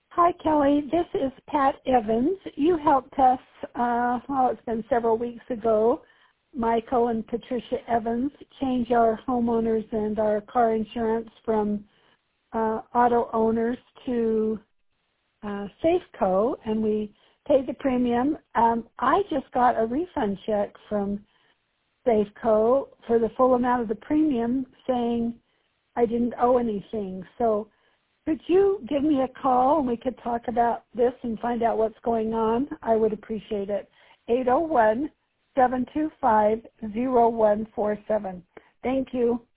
Hi, Kelly. This is Pat Evans. You helped us, it's been several weeks ago, Michael and Patricia Evans, change our homeowners and our car insurance from auto owners to Safeco, and we paid the premium. I just got a refund check from Safeco for the full amount of the premium saying I didn't owe anything. So could you give me a call and we could talk about this and find out what's going on? I would appreciate it. 801-725-0147. Thank you.